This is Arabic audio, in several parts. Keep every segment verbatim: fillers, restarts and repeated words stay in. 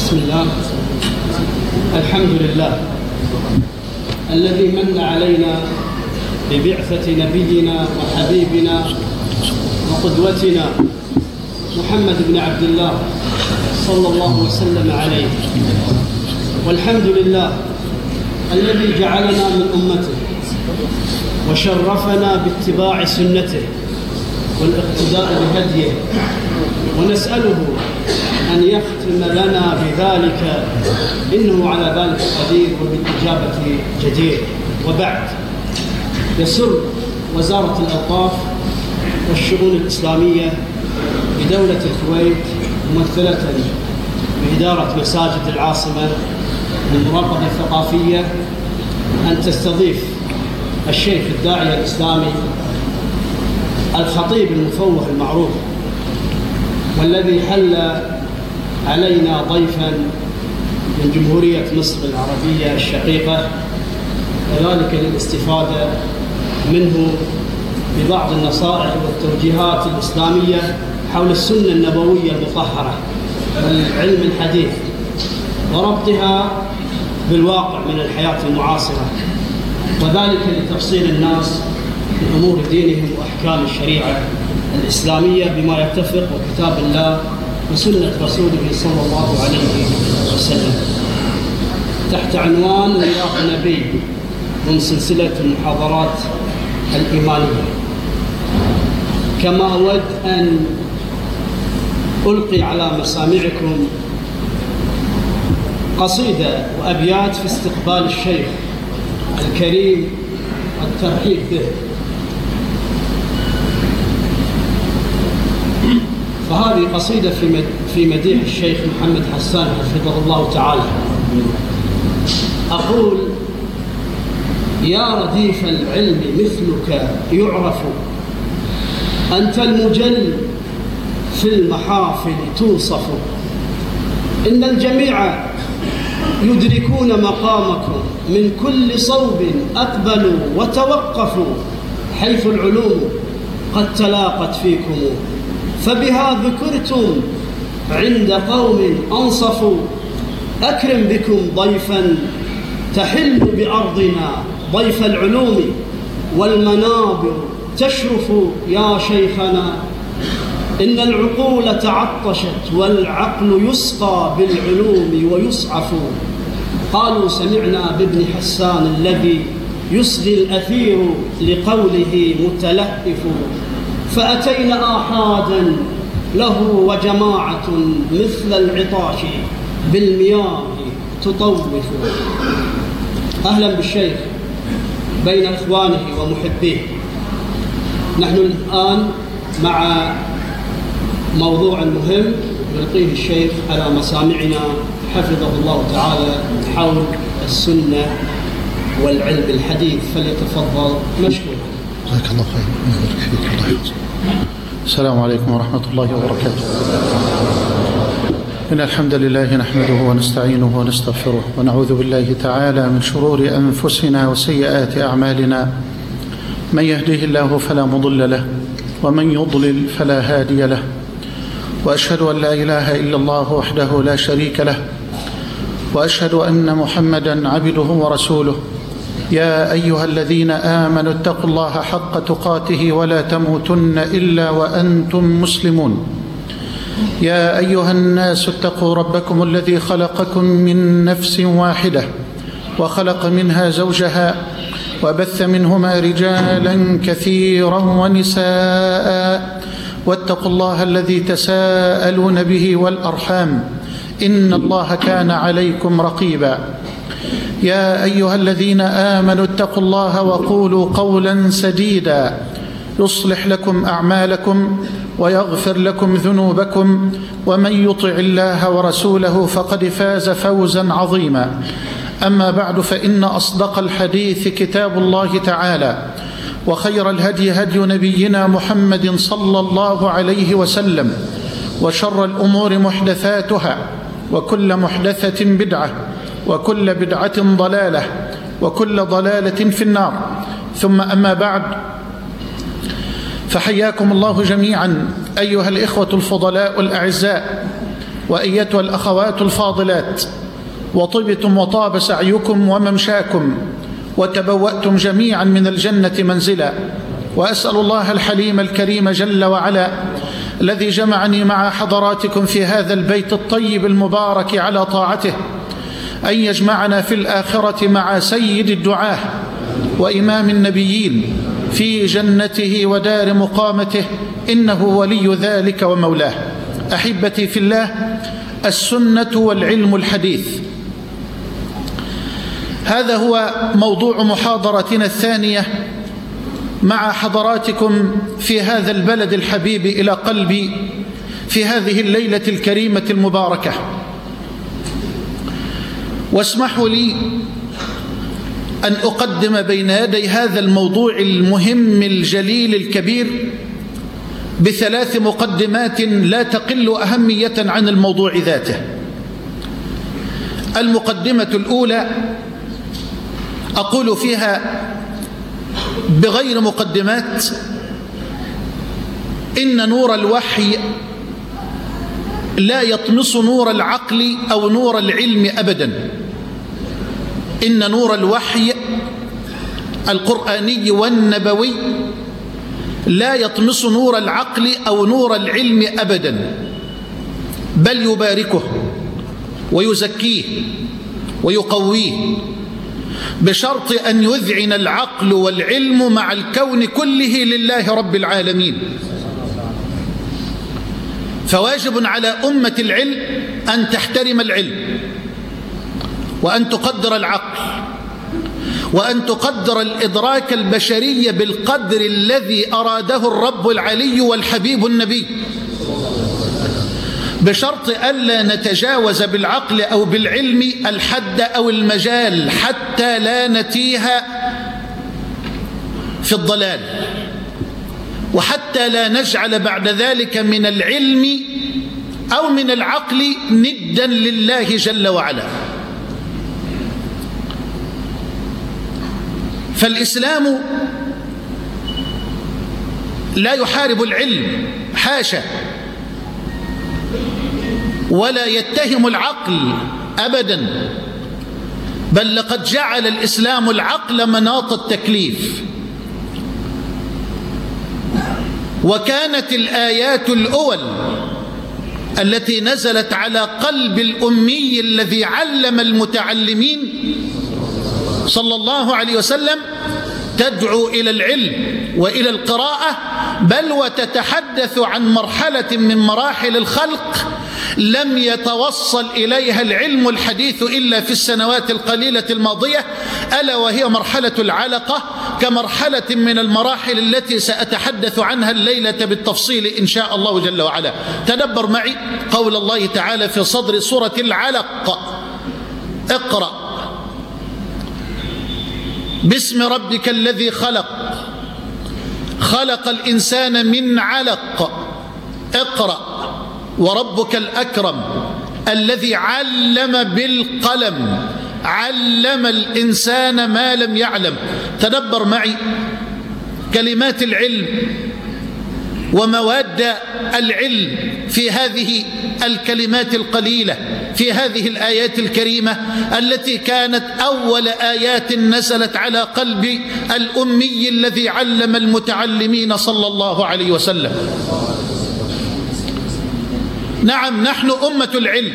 بسم الله. الحمد لله الذي من علينا ببعثة نبينا وحبيبنا وقدوتنا محمد بن عبد الله صلى الله وسلم عليه. والحمد لله الذي جعلنا من أمته وشرفنا باتباع سنته والاقتداء بهديه، ونسأله أن يختم لنا بذلك إنه على ذلك قدير وبالإجابة جدير. وبعد، يسر وزارة الأوقاف والشؤون الإسلامية بدولة الكويت ممثلة بإدارة مساجد العاصمة للمراقبة الثقافية أن تستضيف الشيخ الداعية الإسلامي الخطيب المفوه المعروف، والذي حل علينا ضيفا من جمهورية مصر العربية الشقيقة، وذلك للاستفادة منه ببعض النصائح والتوجيهات الإسلامية حول السنة النبوية المطهرة والعلم الحديث، وربطها بالواقع من الحياة المعاصرة، وذلك لتفصيل الناس بأمور دينهم وأحكام الشريعة الإسلامية بما يتفق وكتاب الله وسنة رسوله صلى الله عليه وسلم، تحت عنوان ميراث النبي من سلسلة المحاضرات الإيمانية. كما أود أن ألقي على مسامعكم قصيدة وأبيات في استقبال الشيخ الكريم والترحيب به. فهذه قصيدة في في مديح الشيخ محمد حسان حفظه الله تعالى. أقول: يا رديف العلم مثلك يعرف، أنت المجل في المحافل توصف، إن الجميع يدركون مقامكم، من كل صوب أقبلوا وتوقفوا، حيث العلوم قد تلاقت فيكم، فبها ذكرتم عند قوم أنصفوا، أكرم بكم ضيفا تحل بأرضنا، ضيف العلوم والمنابر تشرف يا شيخنا، إن العقول تعطشت والعقل يسقى بالعلوم ويصعف. قالوا: سمعنا بابن حسان الذي يصغي الأثير لقوله متلهف، فأتينا آحادا له وجماعة مثل العطاش بالمياه تطوف. أهلا بالشيخ بين إخوانه ومحبيه. نحن الآن مع موضوع مهم يلقيه الشيخ على مسامعنا حفظه الله تعالى حول السنة والعلم الحديث، فليتفضل مشكورا. جزاك الله خير. يبارك فيك. الله يحفظك. السلام عليكم ورحمة الله وبركاته. إن الحمد لله نحمده ونستعينه ونستغفره، ونعوذ بالله تعالى من شرور أنفسنا وسيئات أعمالنا، من يهده الله فلا مضل له، ومن يضلل فلا هادي له، وأشهد أن لا إله إلا الله وحده لا شريك له، وأشهد أن محمدا عبده ورسوله. يا أيها الذين آمنوا اتقوا الله حق تقاته ولا تموتن إلا وأنتم مسلمون. يا أيها الناس اتقوا ربكم الذي خلقكم من نفس واحدة، وخلق منها زوجها، وبث منهما رجالا كثيرا ونساء، واتقوا الله الذي تساءلون به والأرحام، إن الله كان عليكم رقيبا. يا أيها الذين آمنوا اتقوا الله وقولوا قولا سديدا، يصلح لكم أعمالكم ويغفر لكم ذنوبكم، ومن يطع الله ورسوله فقد فاز فوزا عظيما. أما بعد، فإن أصدق الحديث كتاب الله تعالى، وخير الهدي هدي نبينا محمد صلى الله عليه وسلم، وشر الأمور محدثاتها، وكل محدثة بدعة، وكل بدعة ضلالة، وكل ضلالة في النار. ثم أما بعد، فحياكم الله جميعا أيها الإخوة الفضلاء الأعزاء، وأيتها الأخوات الفاضلات، وطبتم وطاب سعيكم وممشاكم، وتبوأتم جميعا من الجنة منزلا. وأسأل الله الحليم الكريم جل وعلا الذي جمعني مع حضراتكم في هذا البيت الطيب المبارك على طاعته أن يجمعنا في الآخرة مع سيد الدعاة وإمام النبيين في جنته ودار مقامته، إنه ولي ذلك ومولاه. أحبتي في الله، السنة والعلم الحديث، هذا هو موضوع محاضرتنا الثانية مع حضراتكم في هذا البلد الحبيب إلى قلبي في هذه الليلة الكريمة المباركة. واسمحوا لي أن أقدم بين يدي هذا الموضوع المهم الجليل الكبير بثلاث مقدمات لا تقل أهمية عن الموضوع ذاته. المقدمة الأولى أقول فيها بغير مقدمات: إن نور الوحي لا يطمس نور العقل أو نور العلم أبدا. إن نور الوحي القرآني والنبوي لا يطمس نور العقل أو نور العلم أبدا، بل يباركه ويزكيه ويقويه، بشرط أن يذعن العقل والعلم مع الكون كله لله رب العالمين. فواجب على أمة العلم أن تحترم العلم، وأن تقدر العقل، وأن تقدر الإدراك البشري بالقدر الذي أراده الرب العلي والحبيب النبي، بشرط ألا نتجاوز بالعقل أو بالعلم الحد أو المجال حتى لا نتيه في الضلال، وحتى لا نجعل بعد ذلك من العلم أو من العقل ندا لله جل وعلا. فالإسلام لا يحارب العلم، حاشا، ولا يتهم العقل أبدا، بل لقد جعل الإسلام العقل مناط التكليف. وكانت الآيات الأول التي نزلت على قلب الأمي الذي علم المتعلمين صلى الله عليه وسلم تدعو إلى العلم وإلى القراءة، بل وتتحدث عن مرحلة من مراحل الخلق لم يتوصل إليها العلم الحديث إلا في السنوات القليلة الماضية، ألا وهي مرحلة العلقة، كمرحلة من المراحل التي سأتحدث عنها الليلة بالتفصيل إن شاء الله جل وعلا. تدبر معي قول الله تعالى في صدر سورة العلق: اقرأ باسم ربك الذي خلق، خلق الإنسان من علق، اقرأ وربك الأكرم الذي علم بالقلم، علم الإنسان ما لم يعلم. تدبر معي كلمات العلم ومواد العلم في هذه الكلمات القليلة في هذه الآيات الكريمة التي كانت أول آيات نزلت على قلب الأمي الذي علم المتعلمين صلى الله عليه وسلم. نعم، نحن أمة العلم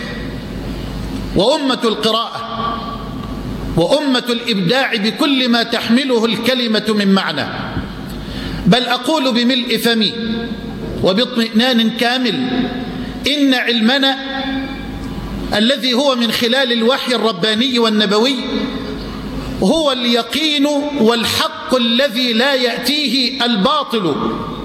وأمة القراءة وأمة الإبداع بكل ما تحمله الكلمة من معنى، بل أقول بملء فمي وباطمئنان كامل: إن علمنا الذي هو من خلال الوحي الرباني والنبوي هو اليقين والحق الذي لا يأتيه الباطل،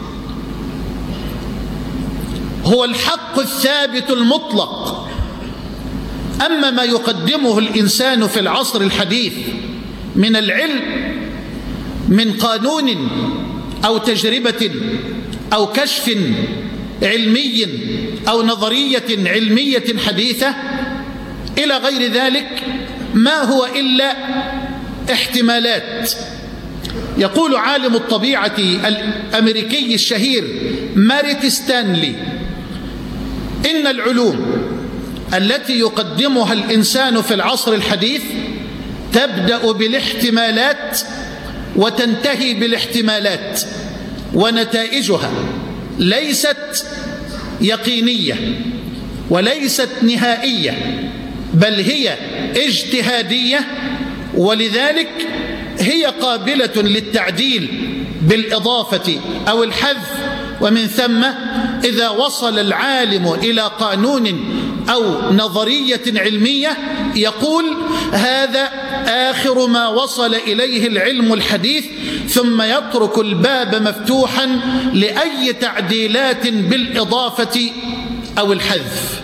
هو الحق الثابت المطلق. أما ما يقدمه الإنسان في العصر الحديث من العلم من قانون أو تجربة أو كشف علمي أو نظرية علمية حديثة إلى غير ذلك، ما هو إلا احتمالات. يقول عالم الطبيعة الأمريكي الشهير ماريت ستانلي إن العلوم التي يقدمها الإنسان في العصر الحديث تبدأ بالاحتمالات وتنتهي بالاحتمالات، ونتائجها ليست يقينية وليست نهائية، بل هي اجتهادية، ولذلك هي قابلة للتعديل بالإضافة أو الحذف. ومن ثم إذا وصل العالم إلى قانون أو نظرية علمية يقول هذا آخر ما وصل إليه العلم الحديث، ثم يترك الباب مفتوحا لأي تعديلات بالإضافة أو الحذف.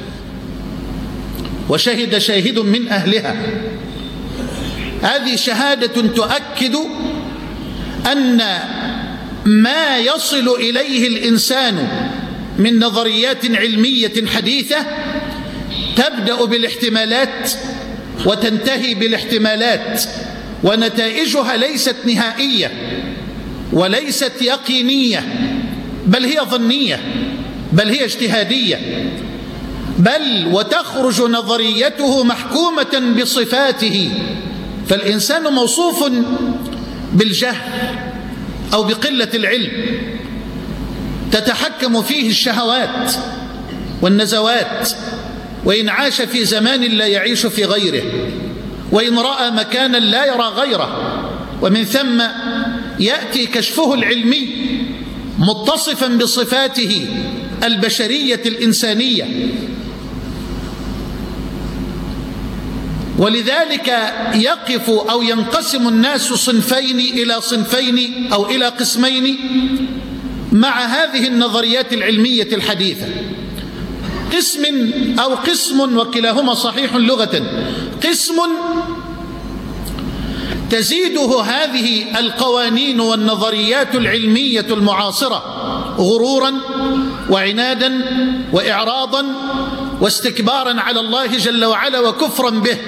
وشهد شاهد من أهلها، هذه شهادة تؤكد أن ما يصل إليه الإنسان من نظريات علمية حديثة تبدأ بالاحتمالات وتنتهي بالاحتمالات، ونتائجها ليست نهائية وليست يقينية، بل هي ظنية، بل هي اجتهادية، بل وتخرج نظريته محكومة بصفاته. فالإنسان موصوف بالجهل أو بقلة العلم تتحكم فيه الشهوات والنزوات، وإن عاش في زمان لا يعيش في غيره، وإن رأى مكانا لا يرى غيره. ومن ثم يأتي كشفه العلمي متصفا بصفاته البشرية الإنسانية. ولذلك يقف أو ينقسم الناس صنفين إلى صنفين أو إلى قسمين مع هذه النظريات العلمية الحديثة. قسم أو قسم وكلاهما صحيح لغة، قسم تزيده هذه القوانين والنظريات العلمية المعاصرة غرورا وعنادا وإعراضا واستكبارا على الله جل وعلا وكفرا به،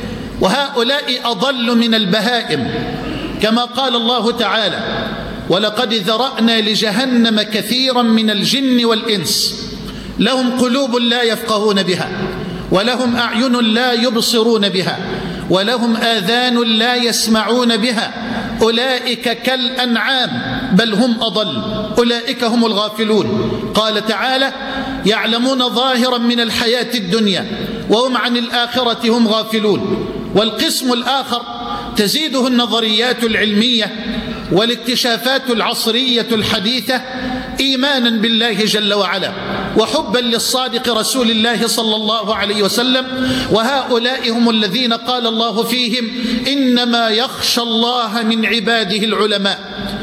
وهؤلاء أضل من البهائم، كما قال الله تعالى: ولقد ذرأنا لجهنم كثيرا من الجن والإنس لهم قلوب لا يفقهون بها، ولهم أعين لا يبصرون بها، ولهم آذان لا يسمعون بها، أولئك كالأنعام بل هم أضل، أولئك هم الغافلون. قال تعالى: يعلمون ظاهرا من الحياة الدنيا وهم عن الآخرة هم غافلون. والقسم الآخر تزيده النظريات العلمية والاكتشافات العصرية الحديثة إيمانا بالله جل وعلا وحبا للصادق رسول الله صلى الله عليه وسلم، وهؤلاء هم الذين قال الله فيهم: إنما يخشى الله من عباده العلماء،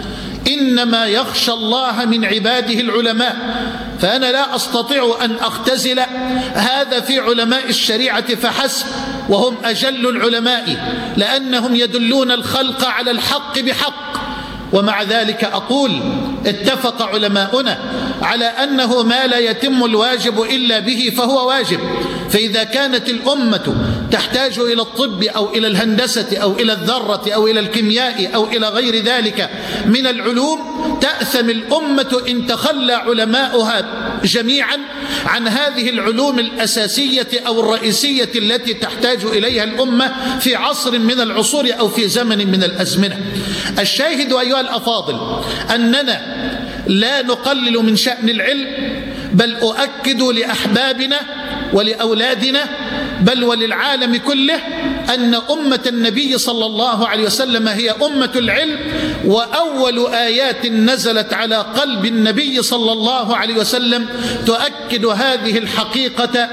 إنما يخشى الله من عباده العلماء. فأنا لا أستطيع أن أختزل هذا في علماء الشريعة فحسب، وهم أجل العلماء لأنهم يدلون الخلق على الحق بحق. ومع ذلك أقول: اتفق علماؤنا على أنه ما لا يتم الواجب إلا به فهو واجب. فإذا كانت الأمة تحتاج إلى الطب أو إلى الهندسة أو إلى الذرة أو إلى الكيمياء أو إلى غير ذلك من العلوم، تأثم الأمة إن تخلى علماؤها جميعا عن هذه العلوم الأساسية أو الرئيسية التي تحتاج إليها الأمة في عصر من العصور أو في زمن من الأزمنة. الشاهد أيها الأفاضل أننا لا نقلل من شأن العلم، بل أؤكد لأحبابنا ولأولادنا بل وللعالم كله أن أمة النبي صلى الله عليه وسلم هي أمة العلم، وأول آيات نزلت على قلب النبي صلى الله عليه وسلم تؤكد هذه الحقيقة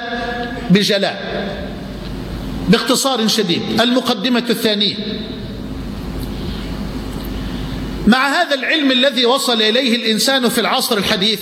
بجلاء. باختصار شديد، المقدمة الثانية: مع هذا العلم الذي وصل إليه الإنسان في العصر الحديث،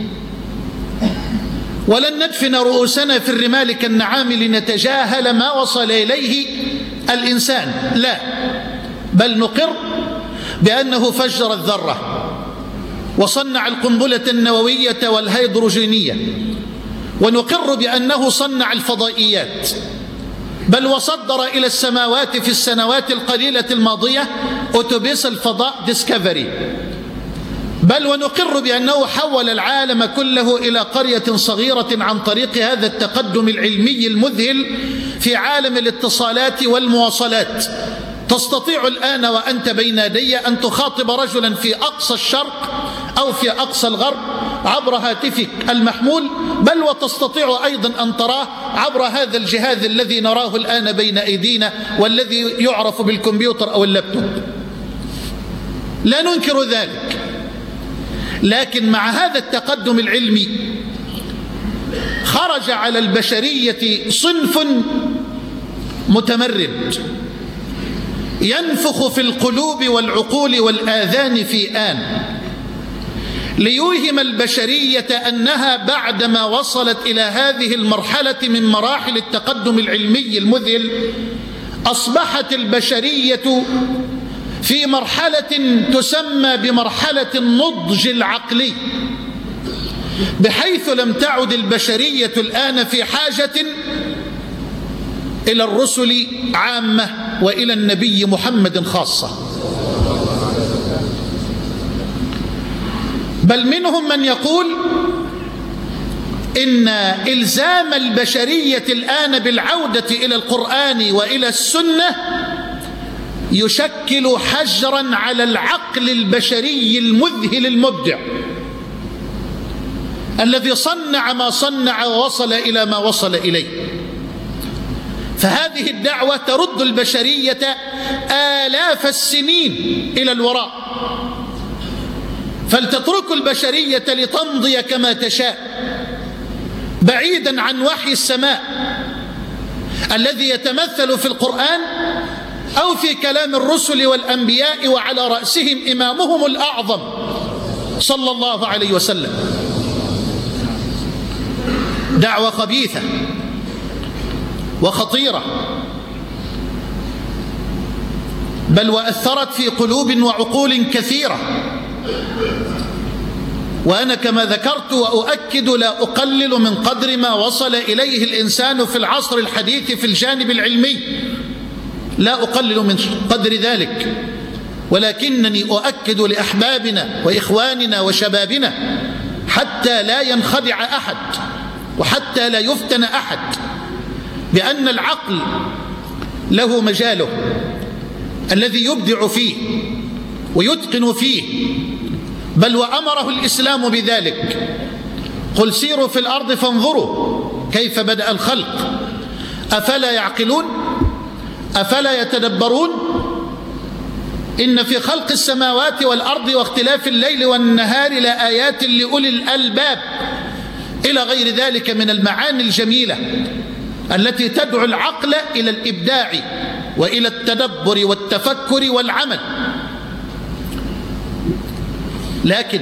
ولن ندفن رؤوسنا في الرمال كالنعام لنتجاهل ما وصل إليه الإنسان، لا، بل نقر بأنه فجر الذرة وصنع القنبلة النووية والهيدروجينية، ونقر بأنه صنع الفضائيات، بل وصدر إلى السماوات في السنوات القليلة الماضية أتوبيس الفضاء ديسكفري. بل ونقر بأنه حول العالم كله إلى قرية صغيرة عن طريق هذا التقدم العلمي المذهل في عالم الاتصالات والمواصلات. تستطيع الآن وأنت بين يدي أن تخاطب رجلا في أقصى الشرق أو في أقصى الغرب عبر هاتفك المحمول، بل وتستطيع أيضا أن تراه عبر هذا الجهاز الذي نراه الآن بين أيدينا والذي يعرف بالكمبيوتر أو اللابتوب. لا ننكر ذلك، لكن مع هذا التقدم العلمي خرج على البشرية صنف متمرد ينفخ في القلوب والعقول والآذان في آن ليوهم البشرية أنها بعدما وصلت إلى هذه المرحلة من مراحل التقدم العلمي المذهل أصبحت البشرية في مرحلة تسمى بمرحلة النضج العقلي، بحيث لم تعد البشرية الآن في حاجة إلى الرسل عامة وإلى النبي محمد خاصة، بل منهم من يقول إن إلزام البشرية الآن بالعودة إلى القرآن وإلى السنة يشكل حجرا على العقل البشري المذهل المبدع الذي صنع ما صنع ووصل إلى ما وصل إليه. فهذه الدعوة ترد البشرية آلاف السنين إلى الوراء، فلتترك البشرية لتمضي كما تشاء بعيدا عن وحي السماء الذي يتمثل في القرآن أو في كلام الرسل والأنبياء وعلى رأسهم إمامهم الأعظم صلى الله عليه وسلم. دعوة خبيثة وخطيرة، بل وأثرت في قلوب وعقول كثيرة، وأنا كما ذكرت وأؤكد لا أقلل من قدر ما وصل إليه الإنسان في العصر الحديث في الجانب العلمي، لا أقلل من قدر ذلك، ولكنني أؤكد لأحبابنا وإخواننا وشبابنا حتى لا ينخدع أحد وحتى لا يفتن أحد بأن العقل له مجاله الذي يبدع فيه ويتقن فيه، بل وأمره الإسلام بذلك. قل سيروا في الأرض فانظروا كيف بدأ الخلق أفلا يعقلون أفلا يتدبرون إن في خلق السماوات والأرض واختلاف الليل والنهار لآيات لأولي الألباب إلى غير ذلك من المعاني الجميلة التي تدعو العقل إلى الإبداع وإلى التدبر والتفكر والعمل. لكن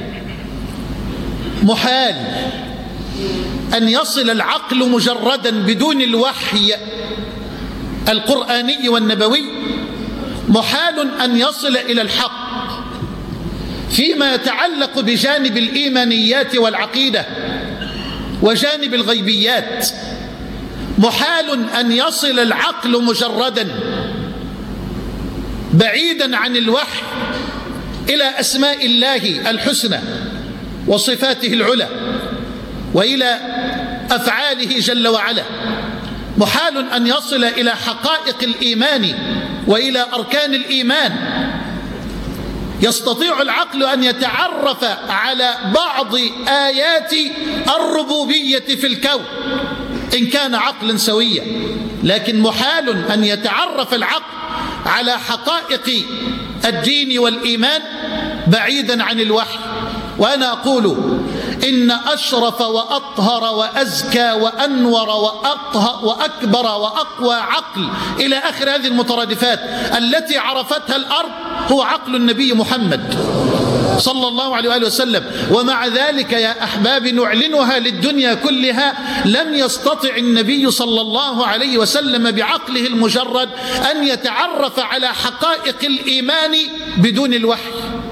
محال أن يصل العقل مجردا بدون الوحي القرآني والنبوي، محال أن يصل إلى الحق فيما يتعلق بجانب الإيمانيات والعقيدة وجانب الغيبيات. محال أن يصل العقل مجردا بعيدا عن الوحي إلى أسماء الله الحسنى وصفاته العلى وإلى أفعاله جل وعلا. محال أن يصل إلى حقائق الإيمان وإلى أركان الإيمان. يستطيع العقل أن يتعرف على بعض آيات الربوبية في الكون إن كان عقلا سويا، لكن محال أن يتعرف العقل على حقائق الدين والإيمان بعيدا عن الوحي. وأنا أقول إن أشرف وأطهر وأزكى وأنور وأطهر وأكبر وأقوى عقل إلى آخر هذه المترادفات التي عرفتها الأرض هو عقل النبي محمد صلى الله عليه وآله وسلم. ومع ذلك يا أحبابي نعلنها للدنيا كلها، لم يستطع النبي صلى الله عليه وسلم بعقله المجرد أن يتعرف على حقائق الإيمان بدون الوحي.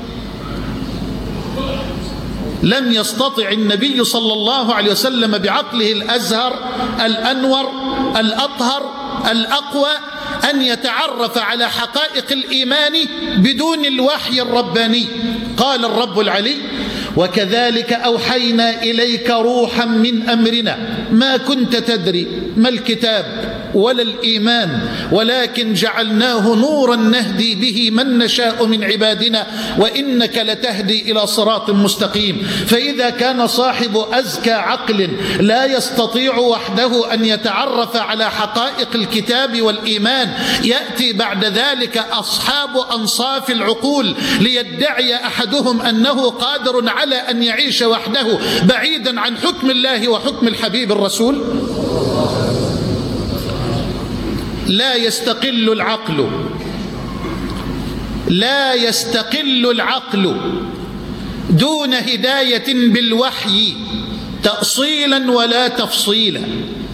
لم يستطع النبي صلى الله عليه وسلم بعقله الأزهر الأنور الأطهر الأقوى أن يتعرف على حقائق الإيمان بدون الوحي الرباني. قال الرب العلي: وكذلك أوحينا إليك روحا من أمرنا ما كنت تدري ما الكتاب ولا الإيمان ولكن جعلناه نورا نهدي به من نشاء من عبادنا وإنك لتهدي إلى صراط مستقيم. فإذا كان صاحب أزكى عقل لا يستطيع وحده أن يتعرف على حقائق الكتاب والإيمان، يأتي بعد ذلك أصحاب أنصاف العقول ليدعي أحدهم أنه قادر على أن يعيش وحده بعيدا عن حكم الله وحكم الحبيب الرسول. لا يستقل العقل لا يستقل العقل دون هداية بالوحي تأصيلا ولا تفصيلا.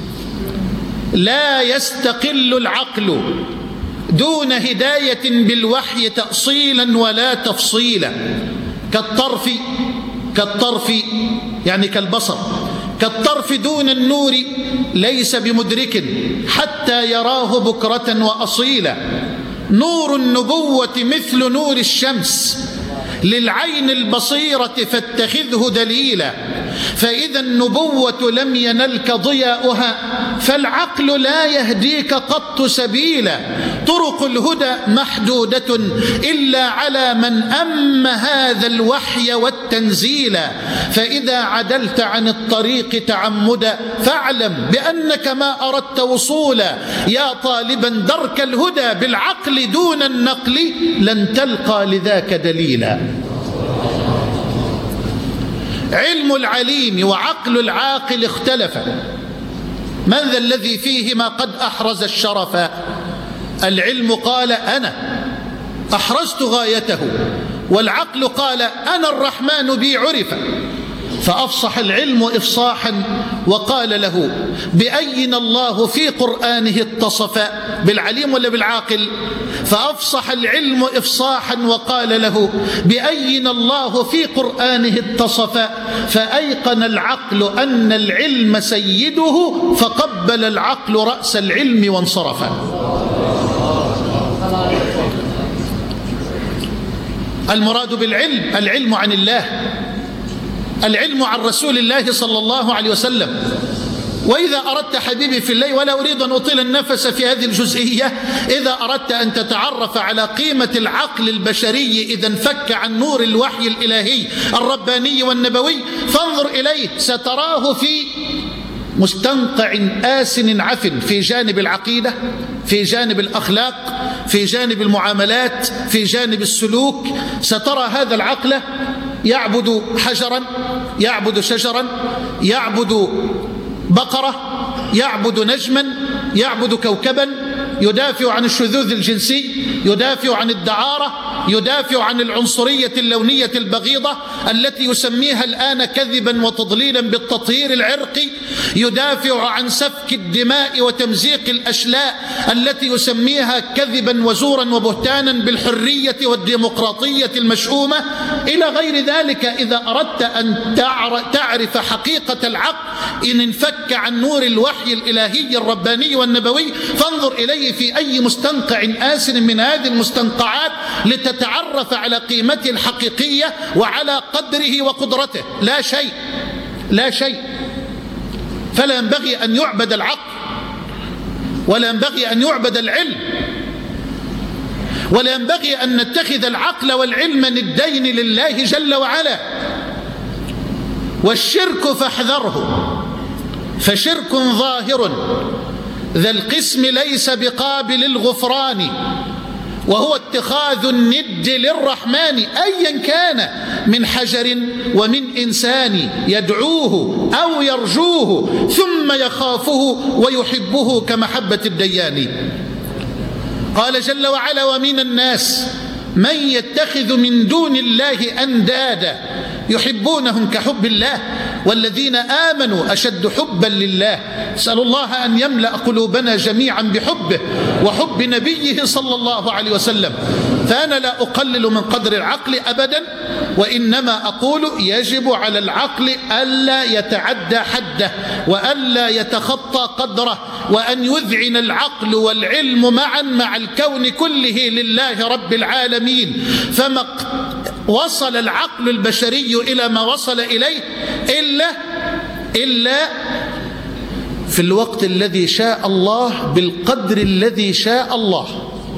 لا يستقل العقل دون هداية بالوحي تأصيلا ولا تفصيلا. كالطرف كالطرف يعني كالبصر، كالطرف دون النور ليس بمدرك حتى يراه بكرة وأصيلا. نور النبوة مثل نور الشمس للعين البصيرة فاتخذه دليلا. فإذا النبوة لم ينلك ضياؤها فالعقل لا يهديك قط سبيلا. طرق الهدى محدودة إلا على من أم هذا الوحي والتنزيل. فإذا عدلت عن الطريق تعمدا فاعلم بأنك ما أردت وصولا. يا طالبا درك الهدى بالعقل دون النقل لن تلقى لذاك دليلا. علم العليم وعقل العاقل اختلفا، من ذا الذي فيهما قد أحرز الشرف؟ العلم قال أنا أحرزت غايته، والعقل قال أنا الرحمن بي عرف. فأفصح العلم إفصاحا وقال له بأينا الله في قرآنه اتصف، بالعليم ولا بالعاقل؟ فأفصح العلم إفصاحا وقال له بأينا الله في قرآنه اتصف. فأيقن العقل أن العلم سيده فقبل العقل رأس العلم وانصرف. المراد بالعلم العلم عن الله، العلم عن رسول الله صلى الله عليه وسلم. وإذا أردت حبيبي في الله، ولا أريد أن أطيل النفس في هذه الجزئية، إذا أردت أن تتعرف على قيمة العقل البشري إذا انفك عن نور الوحي الإلهي الرباني والنبوي فانظر إليه، ستراه في مستنقع آسن عفن في جانب العقيدة، في جانب الأخلاق، في جانب المعاملات، في جانب السلوك. سترى هذا العقل يعبد حجرا، يعبد شجرا، يعبد بقرة، يعبد نجما، يعبد كوكبا، يدافع عن الشذوذ الجنسي، يدافع عن الدعارة، يدافع عن العنصرية اللونية البغيضة التي يسميها الآن كذبا وتضليلا بالتطهير العرقي، يدافع عن سفك الدماء وتمزيق الأشلاء التي يسميها كذبا وزورا وبهتانا بالحرية والديمقراطية المشؤومة إلى غير ذلك. إذا أردت أن تعرف حقيقة العقل إن انفك عن نور الوحي الإلهي الرباني والنبوي فانظر إليه في أي مستنقع آسن من هذه المستنقعات لتتعرف على قيمته الحقيقية وعلى قدره وقدرته. لا شيء لا شيء. فلا ينبغي أن يعبد العقل، ولا ينبغي أن يعبد العلم، ولا ينبغي أن نتخذ العقل والعلم ندين لله جل وعلا. والشرك فاحذره فشرك ظاهر ذا القسم ليس بقابل الغفران، وهو اتخاذ الند للرحمن أيا كان من حجر ومن إنسان يدعوه أو يرجوه ثم يخافه ويحبه كمحبة الديان. قال جل وعلا ومن الناس من يتخذ من دون الله أندادا يحبونهم كحب الله والذين آمنوا أشد حبا لله. أسأل الله أن يملأ قلوبنا جميعا بحبه وحب نبيه صلى الله عليه وسلم. فأنا لا أقلل من قدر العقل أبدا، وإنما أقول يجب على العقل ألا يتعدى حده وألا يتخطى قدره، وأن يذعن العقل والعلم معا مع الكون كله لله رب العالمين. فما وصل العقل البشري إلى ما وصل إليه إلا إلا في الوقت الذي شاء الله بالقدر الذي شاء الله.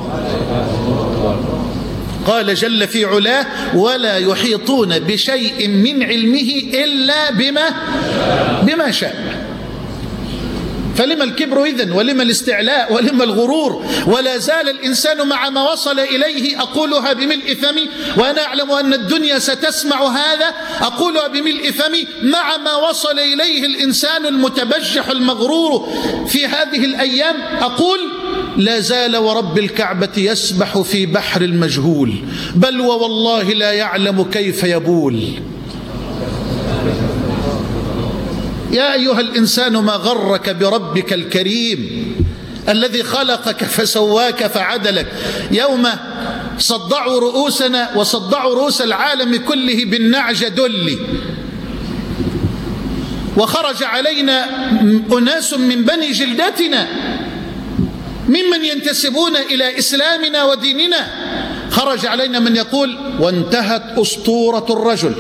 قال جل في علاه: ولا يحيطون بشيء من علمه إلا بما بما شاء. فلما الكبر إذن؟ ولما الاستعلاء؟ ولما الغرور؟ ولا زال الإنسان مع ما وصل إليه، أقولها بملء فمي وأنا أعلم أن الدنيا ستسمع هذا، أقولها بملء فمي، مع ما وصل إليه الإنسان المتبجح المغرور في هذه الأيام، أقول: لا زال ورب الكعبة يسبح في بحر المجهول، بل ووالله لا يعلم كيف يبول. يا أيها الإنسان ما غرك بربك الكريم الذي خلقك فسواك فعدلك. يوم صدعوا رؤوسنا وصدعوا رؤوس العالم كله بالنعجة دلي، وخرج علينا أناس من بني جلدتنا ممن ينتسبون إلى إسلامنا وديننا، خرج علينا من يقول: وانتهت أسطورة الرجل.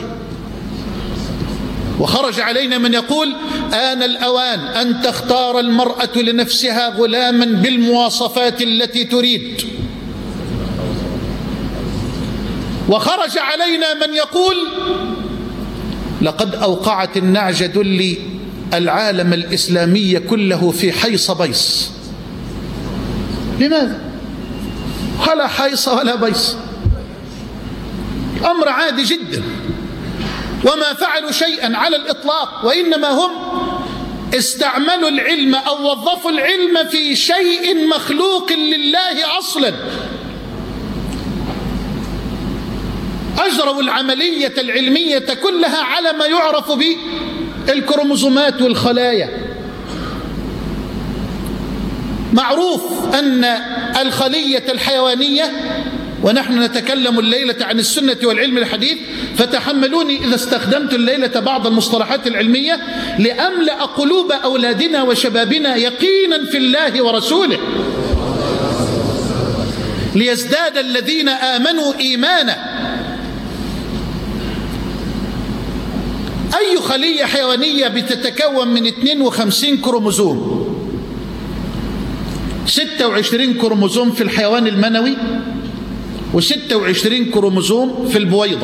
وخرج علينا من يقول: آن الأوان أن تختار المرأة لنفسها غلاما بالمواصفات التي تريد. وخرج علينا من يقول: لقد أوقعت النعجة دلي العالم الإسلامي كله في حيص بيص. لماذا؟ ولا حيص ولا بيص، أمر عادي جدا، وما فعلوا شيئا على الإطلاق، وإنما هم استعملوا العلم أو وظفوا العلم في شيء مخلوق لله أصلا. أجروا العملية العلمية كلها على ما يعرف بالكروموزومات والخلايا. معروف أن الخلية الحيوانية، ونحن نتكلم الليلة عن السنة والعلم الحديث، فتحملوني إذا استخدمت الليلة بعض المصطلحات العلمية لأملأ قلوب أولادنا وشبابنا يقينا في الله ورسوله، ليزداد الذين آمنوا إيمانا. أي خلية حيوانية بتتكون من اثنين وخمسين كروموزوم، ستة وعشرين كروموزوم في الحيوان المنوي وستة وعشرين كروموزوم في البويضة،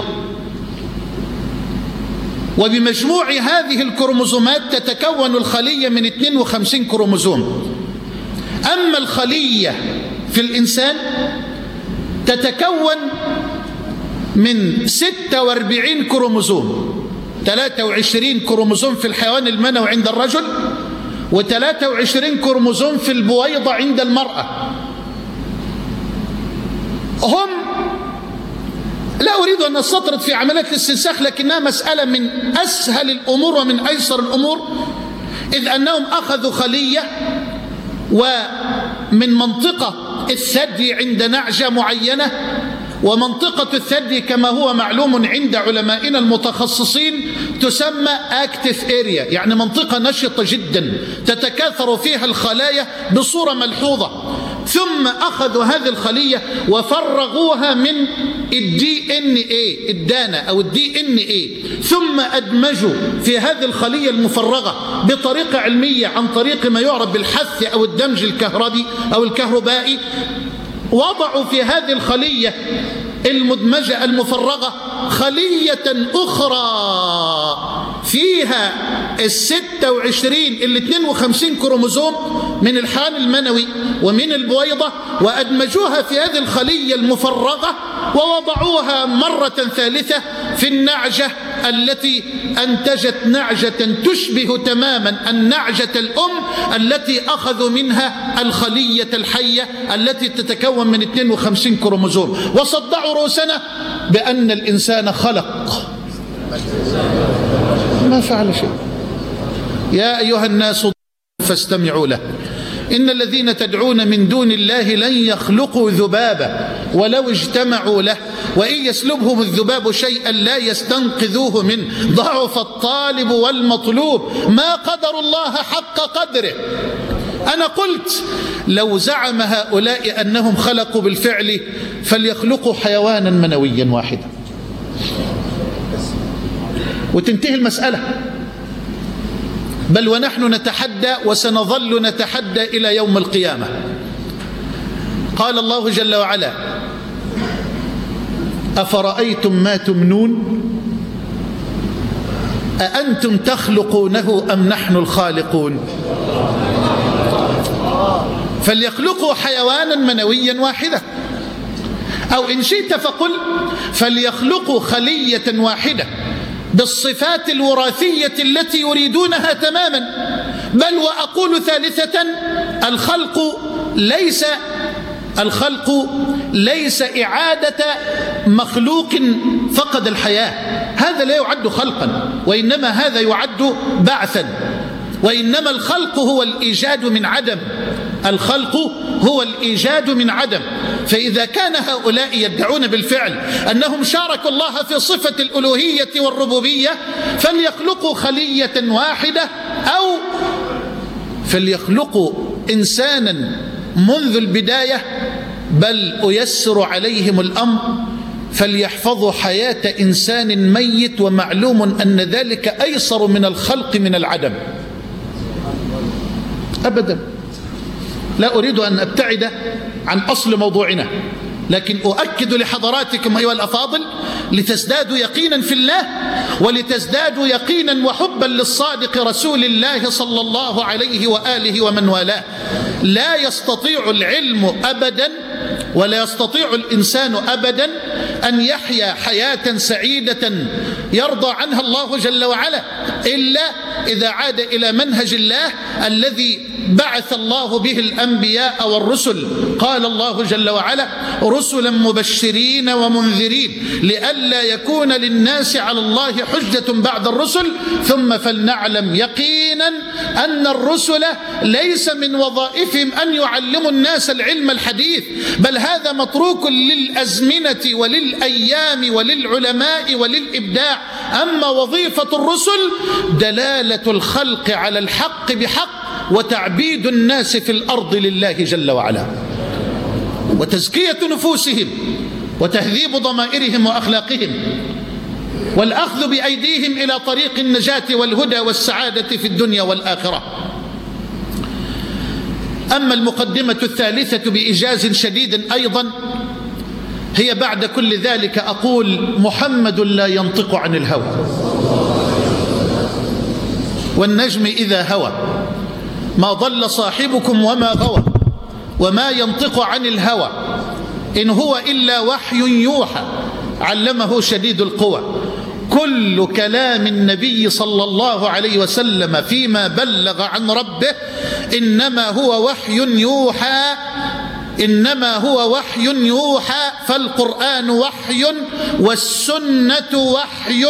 وبمجموع هذه الكروموزومات تتكون الخلية من اثنين وخمسين كروموزوم. أما الخلية في الإنسان تتكون من ستة وأربعين كروموزوم، ثلاثة وعشرين كروموزوم في الحيوان المنوي عند الرجل، وثلاثة وعشرين كروموزوم في البويضة عند المرأة. هم لا أريد أن أستطرد في عملية الاستنساخ، لكنها مسألة من أسهل الأمور ومن أيسر الأمور، إذ أنهم أخذوا خلية ومن منطقة الثدي عند نعجة معينة، ومنطقة الثدي كما هو معلوم عند علمائنا المتخصصين تسمى active area، يعني منطقة نشطة جدا تتكاثر فيها الخلايا بصورة ملحوظة. ثم أخذوا هذه الخلية وفرغوها من الدي ان اي، الدانة أو الدي ان اي، ثم أدمجوا في هذه الخلية المفرغة بطريقة علمية عن طريق ما يعرف بالحث أو الدمج الكهربي أو الكهربائي. وضعوا في هذه الخلية المدمجة المفرغة خلية أخرى فيها الستة وعشرين الاثنين وخمسين كروموزوم من الحيوان المنوي ومن البويضة، وأدمجوها في هذه الخلية المفرغة ووضعوها مرة ثالثة في النعجة التي أنتجت نعجة تشبه تماما النعجة الأم التي أخذوا منها الخلية الحية التي تتكون من اثنين وخمسين كروموزوم، وصدعوا رؤوسنا بأن الإنسان خلق ما فعل شيء. يا أيها الناس فاستمعوا له، إن الذين تدعون من دون الله لن يخلقوا ذبابا ولو اجتمعوا له، وإن يسلبهم الذباب شيئا لا يستنقذوه منه، ضعف الطالب والمطلوب، ما قدر الله حق قدره. أنا قلت لو زعم هؤلاء أنهم خلقوا بالفعل فليخلقوا حيوانا منويا واحدا، وتنتهي المسألة. بل ونحن نتحدى وسنظل نتحدى إلى يوم القيامة. قال الله جل وعلا: أفرأيتم ما تمنون أأنتم تخلقونه أم نحن الخالقون؟ فليخلقوا حيوانا منويا واحدة، أو إن شئت فقل فليخلقوا خلية واحدة بالصفات الوراثية التي يريدونها تماما. بل وأقول ثالثة: الخلق ليس الخلق ليس إعادة مخلوق فقد الحياة، هذا لا يعد خلقا، وإنما هذا يعد بعثا. وإنما الخلق هو الإيجاد من عدم، الخلق هو الإيجاد من عدم. فإذا كان هؤلاء يدعون بالفعل أنهم شاركوا الله في صفة الألوهية والربوبية، فليخلقوا خلية واحدة، أو فليخلقوا إنسانا منذ البداية. بل أيسر عليهم الأمر، فليحفظوا حياة إنسان ميت، ومعلوم أن ذلك أيسر من الخلق من العدم. أبدا لا أريد أن أبتعد عن أصل موضوعنا، لكن أؤكد لحضراتكم أيها الأفاضل لتزدادوا يقينا في الله، ولتزدادوا يقينا وحبا للصادق رسول الله صلى الله عليه وآله ومن والاه. لا يستطيع العلم أبدا، ولا يستطيع الإنسان أبدا أن يحيا حياة سعيدة يرضى عنها الله جل وعلا إلا إذا عاد إلى منهج الله الذي بعث الله به الأنبياء والرسل. قال الله جل وعلا: رسلا مبشرين ومنذرين لئلا يكون للناس على الله حجة بعد الرسل، ثم فلنعلم يقينا أن الرسل ليس من وظائفهم أن يعلموا الناس العلم الحديث، بل هذا متروك للأزمنة وللأيام وللعلماء وللإبداع. أما وظيفة الرسل دلالة الخلق على الحق بحق، وتعبيد الناس في الأرض لله جل وعلا، وتزكية نفوسهم، وتهذيب ضمائرهم وأخلاقهم، والأخذ بأيديهم إلى طريق النجاة والهدى والسعادة في الدنيا والآخرة. أما المقدمة الثالثة بإيجاز شديد أيضا هي بعد كل ذلك أقول: محمد لا ينطق عن الهوى، والنجم إذا هوى ما ضل صاحبكم وما غوى، وما ينطق عن الهوى إن هو إلا وحي يوحى علمه شديد القوى. كل كلام النبي صلى الله عليه وسلم فيما بلغ عن ربه إنما هو وحي يوحى، إنما هو وحي يوحى. فالقرآن وحي والسنة وحي.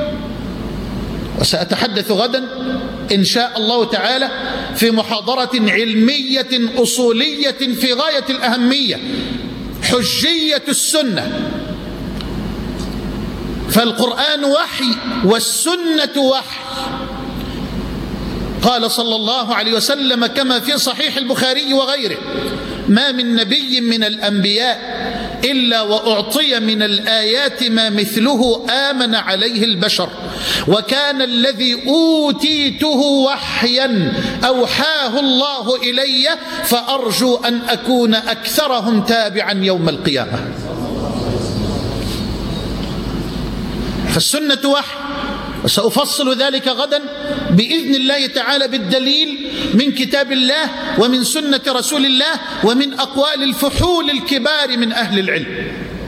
وسأتحدث غدا إن شاء الله تعالى في محاضرة علمية أصولية في غاية الأهمية: حجية السنة. فالقرآن وحي والسنة وحي. قال صلى الله عليه وسلم كما في صحيح البخاري وغيره: ما من نبي من الأنبياء إلا وأعطي من الآيات ما مثله آمن عليه البشر، وكان الذي أوتيته وحيا أوحاه الله إلي، فأرجو أن أكون أكثرهم تابعا يوم القيامة. فالسنة وحي، وسأفصل ذلك غدا بإذن الله تعالى بالدليل من كتاب الله ومن سنة رسول الله ومن أقوال الفحول الكبار من أهل العلم.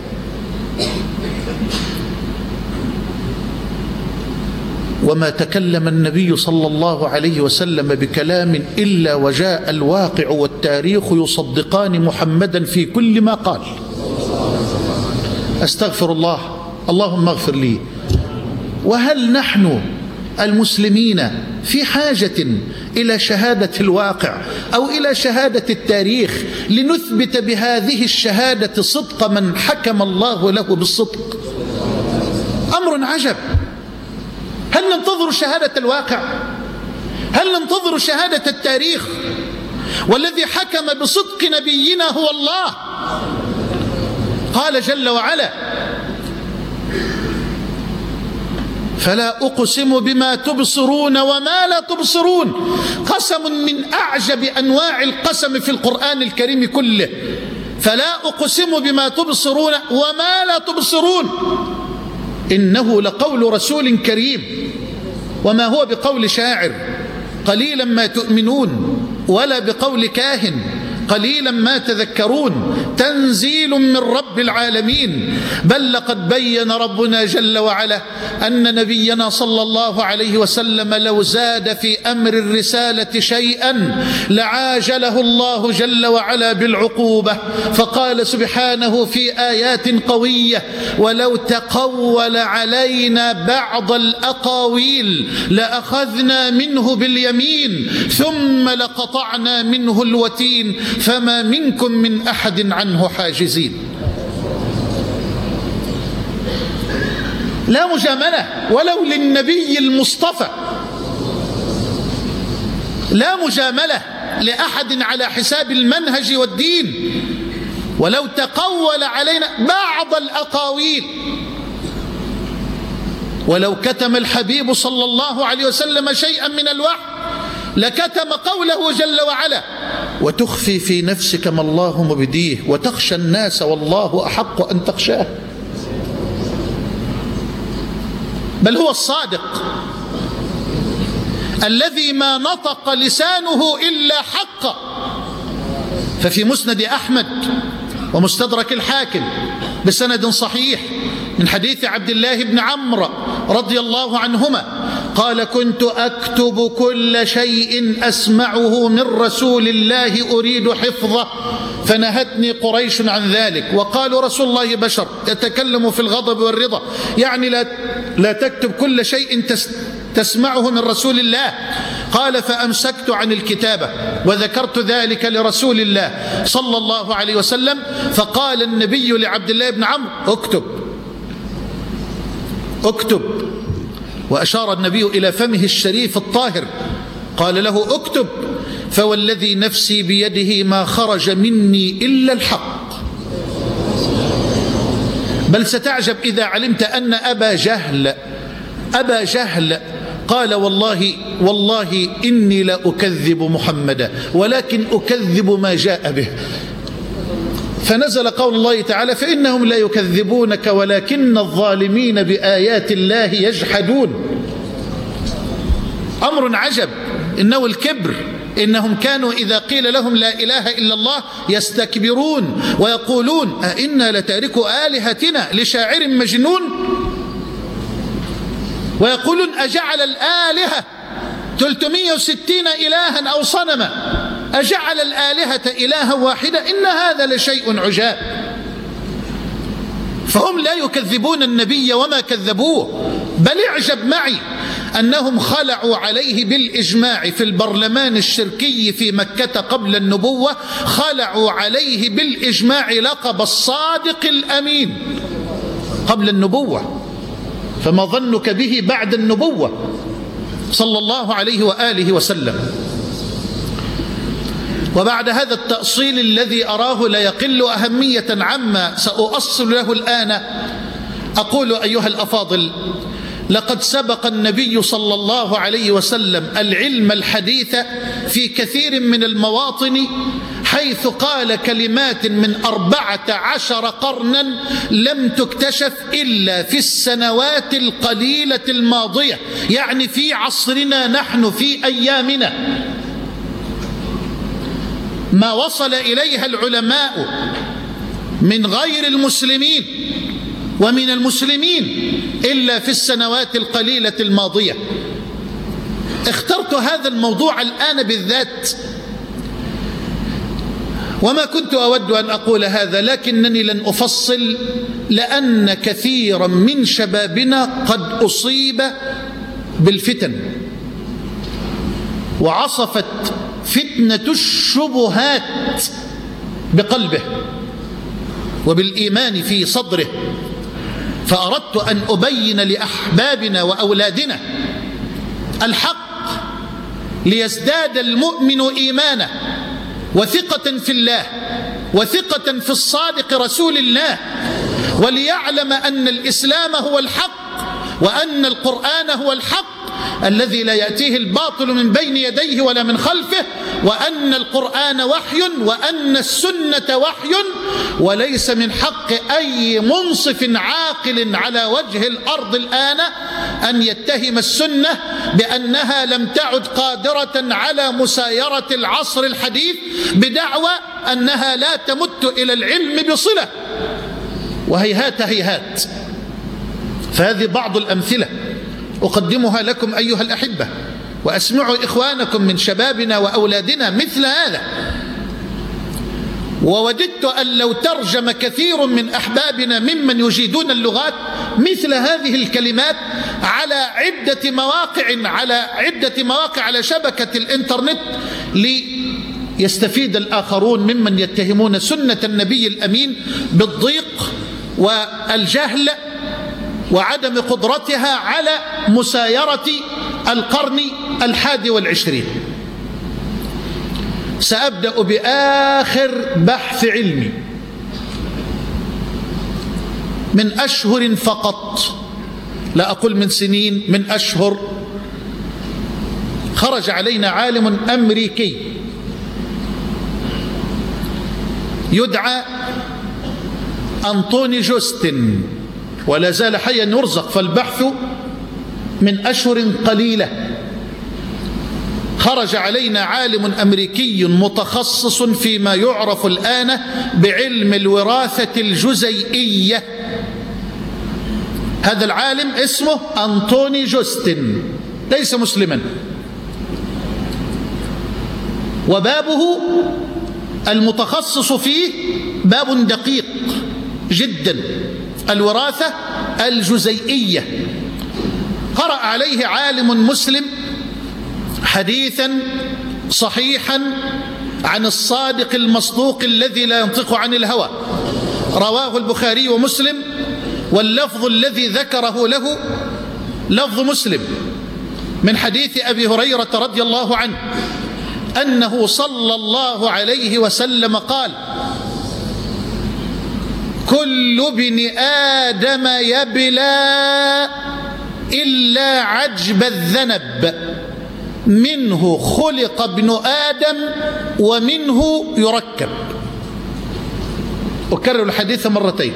وما تكلم النبي صلى الله عليه وسلم بكلام إلا وجاء الواقع والتاريخ يصدقان محمدا في كل ما قال. أستغفر الله، اللهم اغفر لي. وهل نحن المسلمين في حاجة إلى شهادة الواقع أو إلى شهادة التاريخ لنثبت بهذه الشهادة صدق من حكم الله له بالصدق؟ أمر عجب. هل ننتظر شهادة الواقع؟ هل ننتظر شهادة التاريخ؟ والذي حكم بصدق نبينا هو الله. قال جل وعلا: فلا أقسم بما تبصرون وما لا تبصرون، قسم من أعجب أنواع القسم في القرآن الكريم كله. فلا أقسم بما تبصرون وما لا تبصرون، إنه لقول رسول كريم وما هو بقول شاعر قليلا ما تؤمنون، ولا بقول كاهن قليلا ما تذكرون، تنزيل من رب العالمين. بل لقد بين ربنا جل وعلا أن نبينا صلى الله عليه وسلم لو زاد في أمر الرسالة شيئا لعاجله الله جل وعلا بالعقوبة. فقال سبحانه في آيات قوية: ولو تقول علينا بعض الأقاويل لأخذنا منه باليمين ثم لقطعنا منه الوتين فما منكم من أحد عنه حاجزين. لا مجاملة ولو للنبي المصطفى، لا مجاملة لأحد على حساب المنهج والدين. ولو تقول علينا بعض الأقاويل، ولو كتم الحبيب صلى الله عليه وسلم شيئا من الوحي لكتم قوله جل وعلا: وتخفي في نفسك ما الله مبديه وتخشى الناس والله أحق أن تخشاه. بل هو الصادق الذي ما نطق لسانه إلا حقا. ففي مسند أحمد ومستدرك الحاكم بسند صحيح من حديث عبد الله بن عمرو رضي الله عنهما قال: كنت أكتب كل شيء أسمعه من رسول الله أريد حفظه فنهتني قريش عن ذلك، وقالوا: رسول الله بشر يتكلم في الغضب والرضا، يعني لا, لا تكتب كل شيء تسمعه من رسول الله. قال: فأمسكت عن الكتابة وذكرت ذلك لرسول الله صلى الله عليه وسلم، فقال النبي لعبد الله بن عمرو: اكتب اكتب، وأشار النبي إلى فمه الشريف الطاهر قال له: اكتب، فوالذي نفسي بيده ما خرج مني إلا الحق. بل ستعجب إذا علمت أن أبا جهل أبا جهل قال: والله والله إني لا أكذب محمدا ولكن أكذب ما جاء به. فنزل قول الله تعالى: فإنهم لا يكذبونك ولكن الظالمين بآيات الله يجحدون. أمر عجب، إنه الكبر. إنهم كانوا إذا قيل لهم لا إله إلا الله يستكبرون ويقولون: أئنا لتاركو آلهتنا لشاعر مجنون. ويقولون: أجعل الآلهة ثلاثمائة وستين إلها أو صنما، أجعل الآلهة إلها واحدة، إن هذا لشيء عجاب. فهم لا يكذبون النبي وما كذبوه، بل اعجب معي أنهم خلعوا عليه بالإجماع في البرلمان الشركي في مكة قبل النبوة، خلعوا عليه بالإجماع لقب الصادق الأمين قبل النبوة، فما ظنك به بعد النبوة صلى الله عليه وآله وسلم. وبعد هذا التأصيل الذي أراه لا يقل أهمية عما سأؤصل له الآن، أقول: أيها الأفاضل، لقد سبق النبي صلى الله عليه وسلم العلم الحديث في كثير من المواطن، حيث قال كلمات من أربعة عشر قرنا لم تكتشف إلا في السنوات القليلة الماضية، يعني في عصرنا نحن، في أيامنا. ما وصل إليها العلماء من غير المسلمين ومن المسلمين إلا في السنوات القليلة الماضية. اخترت هذا الموضوع الآن بالذات، وما كنت أود أن أقول هذا، لكنني لن أفصل، لأن كثيرا من شبابنا قد أصيب بالفتن، وعصفت فتنة الشبهات بقلبه وبالإيمان في صدره. فأردت أن أبين لأحبابنا وأولادنا الحق ليزداد المؤمن إيمانا وثقة في الله وثقة في الصادق رسول الله، وليعلم أن الإسلام هو الحق وأن القرآن هو الحق الذي لا يأتيه الباطل من بين يديه ولا من خلفه، وأن القرآن وحي وأن السنة وحي، وليس من حق أي منصف عاقل على وجه الأرض الآن أن يتهم السنة بأنها لم تعد قادرة على مسايرة العصر الحديث بدعوى أنها لا تمت إلى العلم بصلة، وهيهات هيهات. فهذه بعض الأمثلة أقدمها لكم أيها الأحبة، وأسمعوا إخوانكم من شبابنا وأولادنا مثل هذا. ووددت أن لو ترجم كثير من أحبابنا ممن يجيدون اللغات مثل هذه الكلمات على عدة مواقع على عدة مواقع على شبكة الإنترنت ليستفيد الآخرون ممن يتهمون سنة النبي الأمين بالضيق والجهل وعدم قدرتها على مسايرة القرن الحادي والعشرين. سأبدأ بآخر بحث علمي من أشهر فقط، لا أقول من سنين، من أشهر. خرج علينا عالم أمريكي يدعى أنطوني جوستن، ولا زال حيا يرزق، فالبحث من أشهر قليلة. خرج علينا عالم أمريكي متخصص فيما يعرف الآن بعلم الوراثة الجزيئية. هذا العالم اسمه أنطوني جوستن، ليس مسلما، وبابه المتخصص فيه باب دقيق جدا، الوراثة الجزيئية. قرأ عليه عالم مسلم حديثا صحيحا عن الصادق المصدوق الذي لا ينطق عن الهوى، رواه البخاري ومسلم، واللفظ الذي ذكره له لفظ مسلم، من حديث أبي هريرة رضي الله عنه أنه صلى الله عليه وسلم قال: كل ابن آدم يبلى إلا عجب الذنب، منه خلق ابن آدم ومنه يركب. أكرر الحديث مرتين: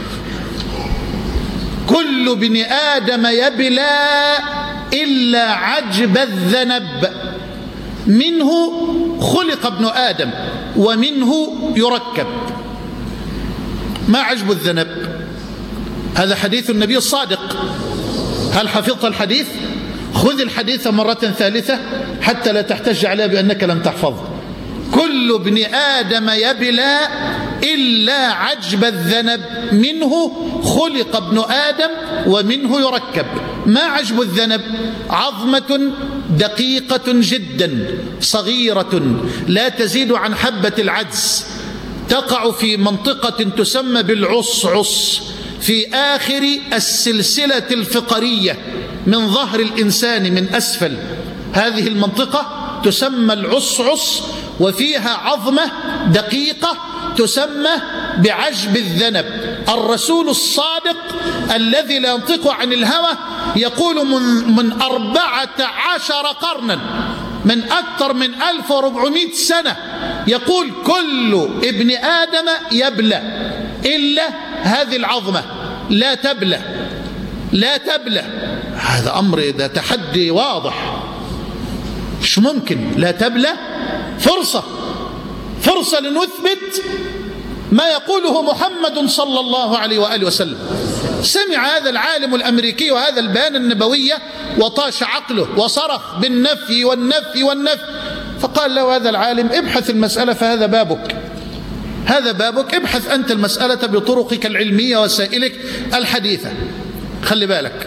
كل ابن آدم يبلى إلا عجب الذنب، منه خلق ابن آدم ومنه يركب. ما عجب الذنب؟ هذا حديث النبي الصادق. هل حفظت الحديث؟ خذ الحديث مرة ثالثة حتى لا تحتج عليه بأنك لم تحفظ. كل ابن آدم يبلى إلا عجب الذنب، منه خلق ابن آدم ومنه يركب. ما عجب الذنب؟ عظمة دقيقة جدا صغيرة لا تزيد عن حبة العدس، تقع في منطقة تسمى بالعصعص في آخر السلسلة الفقرية من ظهر الإنسان من أسفل. هذه المنطقة تسمى العصعص، وفيها عظمة دقيقة تسمى بعجب الذنب. الرسول الصادق الذي لا ينطق عن الهوى يقول من, من أربعة عشر قرنا، من أكثر من ألف وأربعمائة سنة، يقول كل ابن آدم يبلى إلا هذه العظمة لا تبلى، لا تبلى. هذا أمر، ده تحدي واضح. مش ممكن لا تبلى. فرصة فرصة لنثبت ما يقوله محمد صلى الله عليه وآله وسلم. سمع هذا العالم الأمريكي وهذا البيان النبوية وطاش عقله وصرخ بالنفي والنفي والنفي. فقال له هذا العالم: ابحث المسألة، فهذا بابك، هذا بابك، ابحث أنت المسألة بطرقك العلمية وسائلك الحديثة، خلي بالك.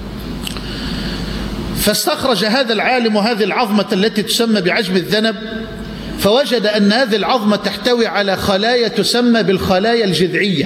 فاستخرج هذا العالم هذه العظمة التي تسمى بعجب الذنب، فوجد أن هذه العظمة تحتوي على خلايا تسمى بالخلايا الجذعية،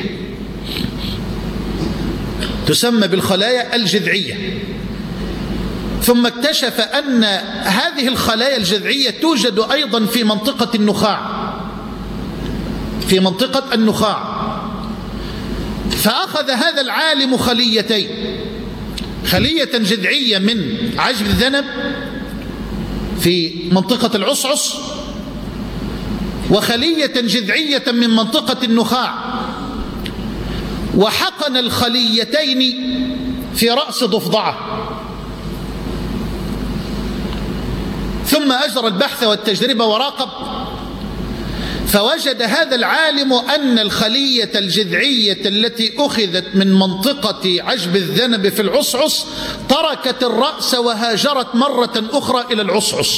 تسمى بالخلايا الجذعية. ثم اكتشف أن هذه الخلايا الجذعية توجد أيضا في منطقة النخاع، في منطقة النخاع. فأخذ هذا العالم خليتين، خلية جذعية من عجب الذنب في منطقة العصعص، وخلية جذعية من منطقة النخاع، وحقن الخليتين في رأس ضفدعة، ثم أجرى البحث والتجربة وراقب، فوجد هذا العالم أن الخلية الجذعية التي أخذت من منطقة عجب الذنب في العصعص تركت الرأس وهاجرت مرة أخرى إلى العصعص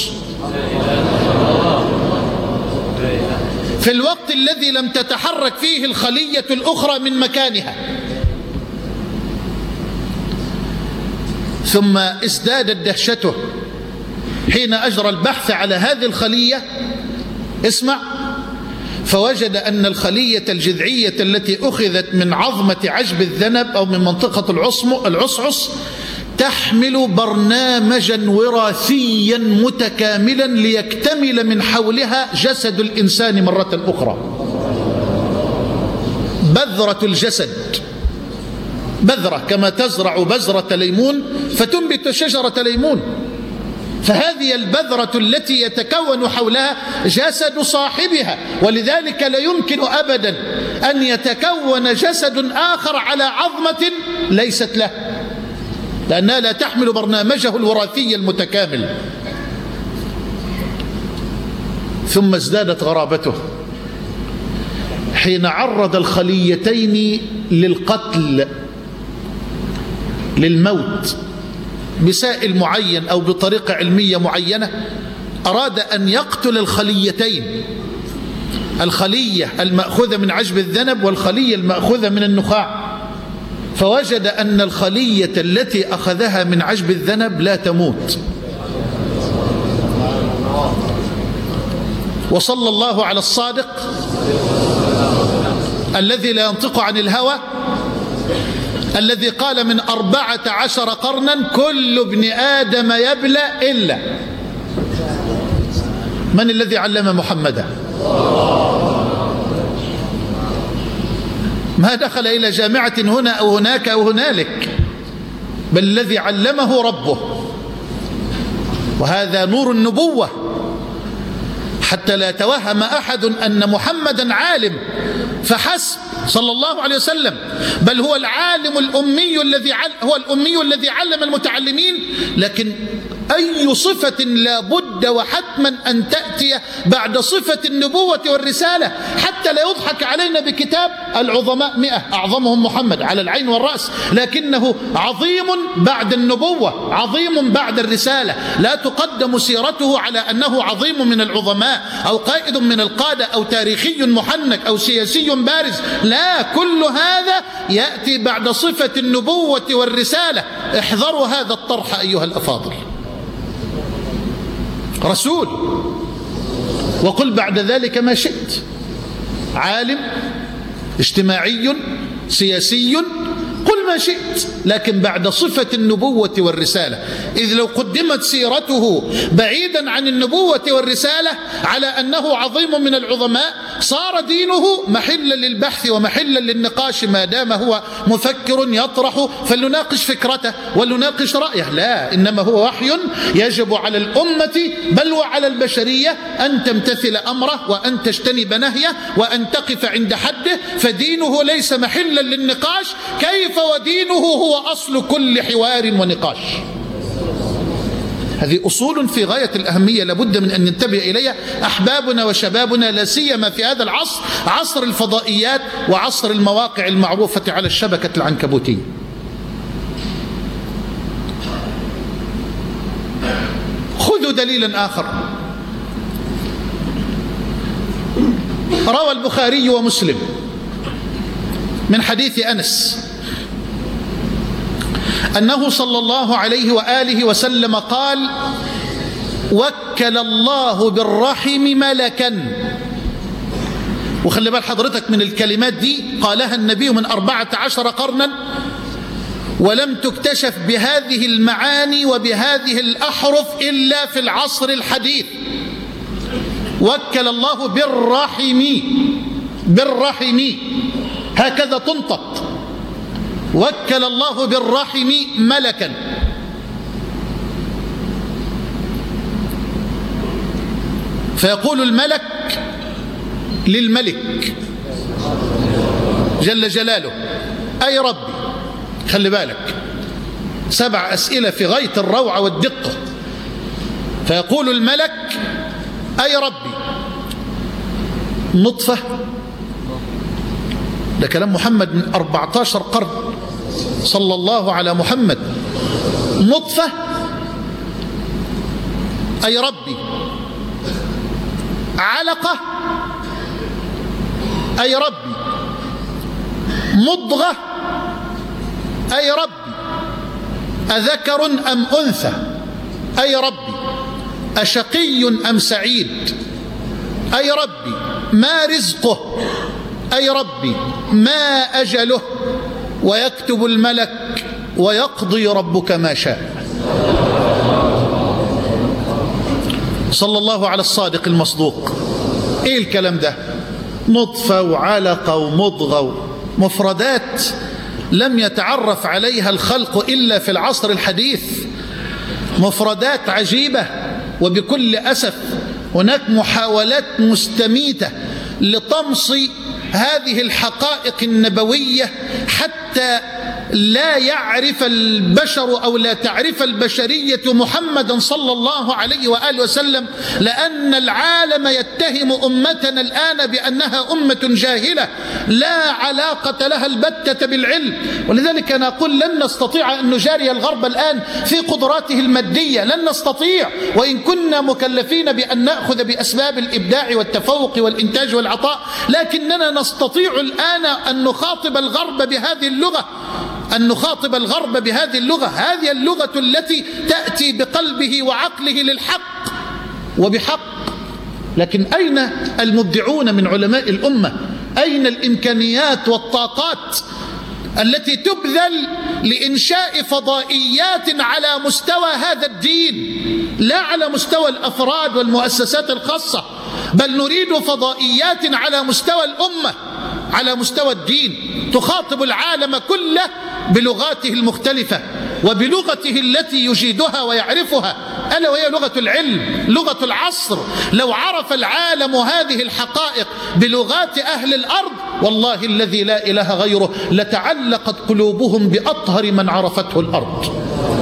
في الوقت الذي لم تتحرك فيه الخلية الأخرى من مكانها. ثم ازدادت دهشته حين أجرى البحث على هذه الخلية. اسمع، فوجد أن الخلية الجذعية التي أخذت من عظمة عجب الذنب أو من منطقة العصعص تحمل برنامجا وراثيا متكاملا ليكتمل من حولها جسد الإنسان مرة أخرى. بذرة الجسد، بذرة كما تزرع بذرة ليمون فتنبت شجرة ليمون، فهذه البذرة التي يتكون حولها جسد صاحبها، ولذلك لا يمكن أبدا أن يتكون جسد آخر على عظمة ليست له، لأنها لا تحمل برنامجه الوراثي المتكامل. ثم ازدادت غرابته حين عرض الخليتين للقتل، للموت بسائل معين أو بطريقة علمية معينة. أراد أن يقتل الخليتين، الخلية المأخوذة من عجب الذنب والخلية المأخوذة من النخاع، فوجد أن الخلية التي أخذها من عجب الذنب لا تموت. وصلى الله على الصادق الذي لا ينطق عن الهوى، الذي قال من أربعة عشر قرنا كل ابن آدم يبلى إلا من الذي علم محمدا؟ ما دخل إلى جامعة هنا أو هناك أو هنالك، بل الذي علمه ربه، وهذا نور النبوة، حتى لا يتوهم أحد أن محمدا عالم فحسب صلى الله عليه وسلم، بل هو العالم الأمي الذي هو الأمي الذي علم المتعلمين. لكن أي صفة لا بد وحتما أن تأتي بعد صفة النبوة والرسالة، حتى لا يضحك علينا بكتاب العظماء مئة أعظمهم محمد على العين والرأس، لكنه عظيم بعد النبوة، عظيم بعد الرسالة. لا تقدم سيرته على أنه عظيم من العظماء أو قائد من القادة أو تاريخي محنك أو سياسي بارز، لا، كل هذا يأتي بعد صفة النبوة والرسالة. احذروا هذا الطرح أيها الأفاضل. رسول، وقل بعد ذلك ما شئت، عالم، اجتماعي، سياسي، قل ما شئت، لكن بعد صفة النبوة والرسالة. إذ لو قدمت سيرته بعيدا عن النبوة والرسالة على أنه عظيم من العظماء صار دينه محلا للبحث ومحلا للنقاش، ما دام هو مفكر يطرح فلنناقش فكرته ولنناقش رأيه. لا، إنما هو وحي يجب على الأمة بل وعلى البشرية أن تمتثل أمره وأن تجتنب نهيه وأن تقف عند حده، فدينه ليس محلا للنقاش. كيف ودينه هو أصل كل حوار ونقاش؟ هذه أصول في غاية الأهمية لابد من أن ننتبه إليها أحبابنا وشبابنا، لا سيما في هذا العصر، عصر الفضائيات وعصر المواقع المعروفة على الشبكة العنكبوتية. خذوا دليلا آخر. روى البخاري ومسلم من حديث أنس أنه صلى الله عليه وآله وسلم قال: وكل الله بالرحم ملكا. وخلي بال حضرتك من الكلمات دي، قالها النبي من أربعة عشر قرنا ولم تكتشف بهذه المعاني وبهذه الأحرف إلا في العصر الحديث. وكل الله بالرحم، بالرحم هكذا تنطق. وكل الله بالرحم ملكا فيقول الملك للملك جل جلاله: أي ربي. خلي بالك، سبع أسئلة في غاية الروعة والدقة. فيقول الملك: أي ربي. نطفة، ده كلام محمد من أربعة عشر قرن صلى الله على محمد. نطفة، أي ربي. علقة، أي ربي. مضغة، أي ربي. أذكر أم أنثى، أي ربي. أشقي أم سعيد، أي ربي. ما رزقه، أي ربي. ما أجله. ويكتب الملك ويقضي ربك ما شاء. صلى الله على الصادق المصدوق. ايه الكلام ده؟ نطفة وعلقة ومضغة، مفردات لم يتعرف عليها الخلق إلا في العصر الحديث، مفردات عجيبة. وبكل أسف هناك محاولات مستميتة لطمس هذه الحقائق النبوية حتى لا يعرف البشر أو لا تعرف البشرية محمدا صلى الله عليه وآله وسلم، لأن العالم يتهم أمتنا الآن بأنها أمة جاهلة لا علاقة لها البتة بالعلم. ولذلك أنا أقول لن نستطيع أن نجاري الغرب الآن في قدراته المادية، لن نستطيع، وإن كنا مكلفين بأن نأخذ بأسباب الإبداع والتفوق والإنتاج والعطاء، لكننا نستطيع الآن أن نخاطب الغرب بهذه اللغة، أن نخاطب الغرب بهذه اللغة، هذه اللغة التي تأتي بقلبه وعقله للحق وبحق. لكن أين المبدعون من علماء الأمة؟ أين الإمكانيات والطاقات التي تبذل لإنشاء فضائيات على مستوى هذا الدين، لا على مستوى الأفراد والمؤسسات الخاصة، بل نريد فضائيات على مستوى الأمة، على مستوى الدين، تخاطب العالم كله بلغاته المختلفة وبلغته التي يجيدها ويعرفها، ألا وهي لغة العلم، لغة العصر. لو عرف العالم هذه الحقائق بلغات أهل الأرض والله الذي لا إله غيره لتعلقت قلوبهم بأطهر من عرفته الأرض.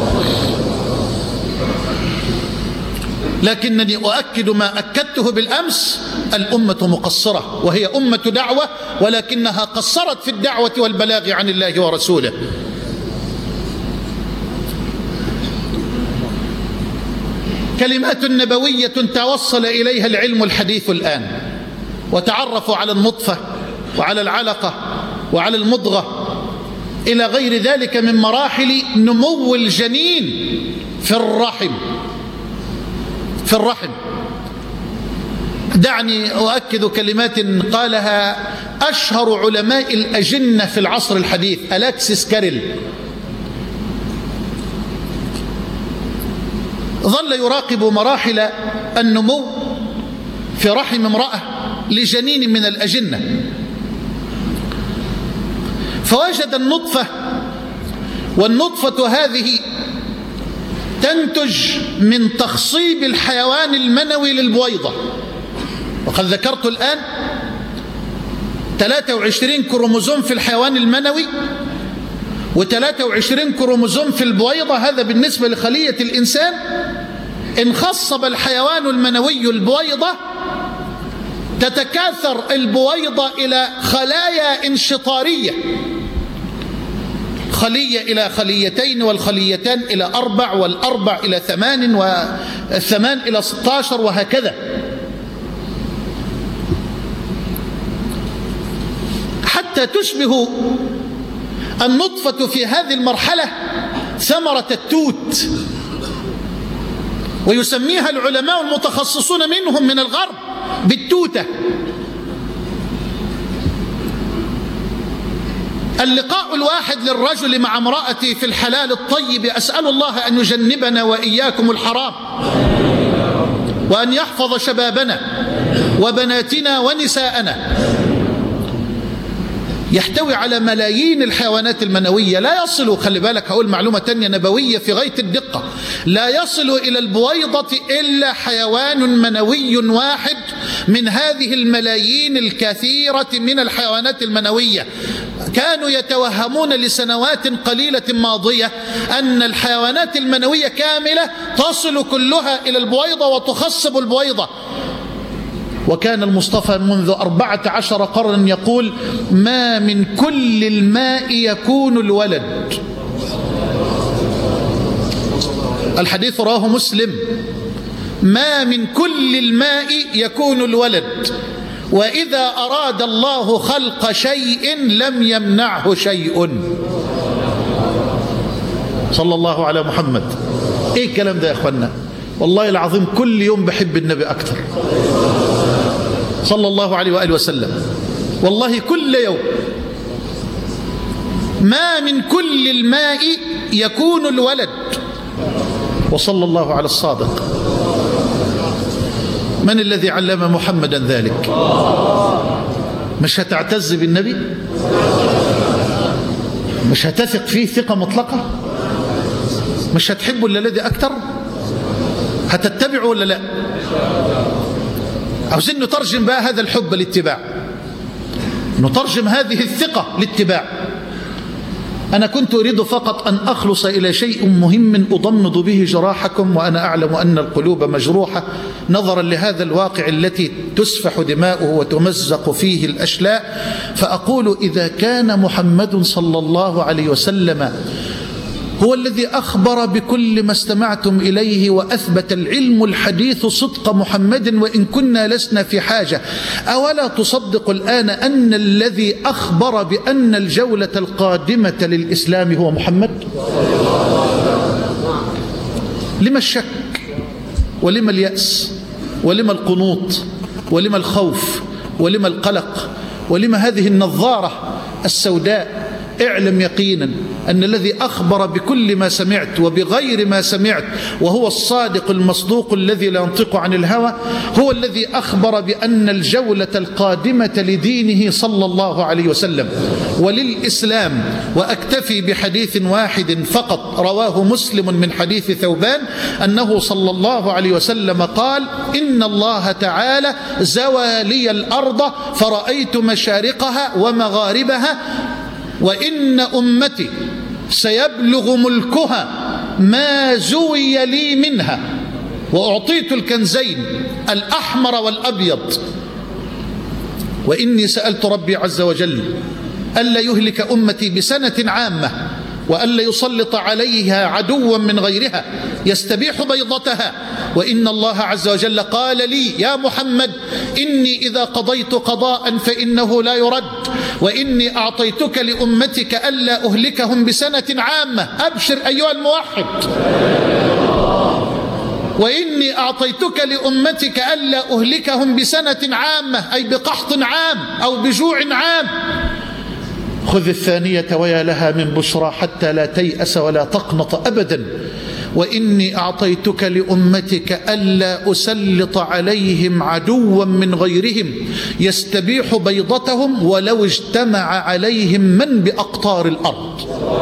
لكنني أؤكد ما أكدته بالأمس: الأمة مقصرة، وهي أمة دعوة، ولكنها قصرت في الدعوة والبلاغ عن الله ورسوله. كلمات نبوية توصل إليها العلم الحديث الآن، وتعرفوا على النطفة وعلى العلقة وعلى المضغة إلى غير ذلك من مراحل نمو الجنين في الرحم في الرحم. دعني أؤكد كلمات قالها أشهر علماء الأجنة في العصر الحديث، ألكسيس كاريل. ظل يراقب مراحل النمو في رحم امرأة لجنين من الأجنة، فوجد النطفة، والنطفة هذه تنتج من تخصيب الحيوان المنوي للبويضة. وقد ذكرت الآن ثلاثة وعشرين كروموزوم في الحيوان المنوي وثلاثة وعشرين كروموزوم في البويضة، هذا بالنسبة لخلية الإنسان. إن خصب الحيوان المنوي البويضة تتكاثر البويضة إلى خلايا انشطارية، خلية إلى خليتين، والخليتان إلى أربع، والأربع إلى ثمان، والثمان إلى ستة عشر، وهكذا. حتى تشبه النطفة في هذه المرحلة ثمرة التوت، ويسميها العلماء المتخصصون منهم من الغرب بالتوتة. اللقاء الواحد للرجل مع امرأته في الحلال الطيب، أسأل الله أن يجنبنا وإياكم الحرام، وأن يحفظ شبابنا وبناتنا ونساءنا. يحتوي على ملايين الحيوانات المنوية، لا يصل، خلي بالك هقول معلومة تانية نبوية في غاية الدقة، لا يصل إلى البويضة إلا حيوان منوي واحد من هذه الملايين الكثيرة من الحيوانات المنوية. كانوا يتوهمون لسنوات قليلة ماضية أن الحيوانات المنوية كاملة تصل كلها إلى البويضة وتخصب البويضة. وكان المصطفى منذ أربعة عشر قرنا يقول: ما من كل الماء يكون الولد. الحديث رواه مسلم: ما من كل الماء يكون الولد، وإذا أراد الله خلق شيء لم يمنعه شيء. صلى الله على محمد. ايه الكلام ده يا اخوانا؟ والله العظيم كل يوم بحب النبي أكثر صلى الله عليه وآله وسلم، والله كل يوم. ما من كل الماء يكون الولد. وصلى الله على الصادق. من الذي علم محمدا ذلك؟ مش هتعتز بالنبي؟ مش هتثق فيه ثقة مطلقة؟ مش هتحبه إلا الذي أكثر؟ هتتبعه ولا لا؟ عاوزين نترجم بقى هذا الحب للاتباع، نترجم هذه الثقة للاتباع. أنا كنت أريد فقط أن أخلص إلى شيء مهم أضمد به جراحكم، وأنا أعلم أن القلوب مجروحة نظرا لهذا الواقع التي تسفح دماؤه وتمزق فيه الأشلاء. فأقول: إذا كان محمد صلى الله عليه وسلم هو الذي أخبر بكل ما استمعتم إليه، وأثبت العلم الحديث صدق محمد وإن كنا لسنا في حاجة، أولا تصدق الآن أن الذي أخبر بأن الجولة القادمة للإسلام هو محمد؟ لما الشك ولما اليأس ولما القنوط ولما الخوف ولما القلق ولما هذه النظارة السوداء؟ اعلم يقينا أن الذي أخبر بكل ما سمعت وبغير ما سمعت وهو الصادق المصدوق الذي لا ينطق عن الهوى هو الذي أخبر بأن الجولة القادمة لدينه صلى الله عليه وسلم وللإسلام. وأكتفي بحديث واحد فقط رواه مسلم من حديث ثوبان أنه صلى الله عليه وسلم قال: إن الله تعالى زوى لي الأرض فرأيت مشارقها ومغاربها، وإن أمتي سيبلغ ملكها ما زوي لي منها، وأعطيت الكنزين الأحمر والأبيض، وإني سألت ربي عز وجل ألا يهلك أمتي بسنة عامة، وألا يسلط عليها عدوا من غيرها يستبيح بيضتها، وإن الله عز وجل قال لي: يا محمد إني إذا قضيت قضاء فإنه لا يرد، وإني أعطيتك لأمتك ألا أهلكهم بسنة عامة. أبشر أيها الموحد. وإني أعطيتك لأمتك ألا أهلكهم بسنة عامة، أي بقحط عام أو بجوع عام. خذ الثانية ويا لها من بشرى حتى لا تيأس ولا تقنط أبدا. وإني أعطيتك لأمتك ألا أسلط عليهم عدوا من غيرهم يستبيح بيضتهم ولو اجتمع عليهم من بأقطار الأرض.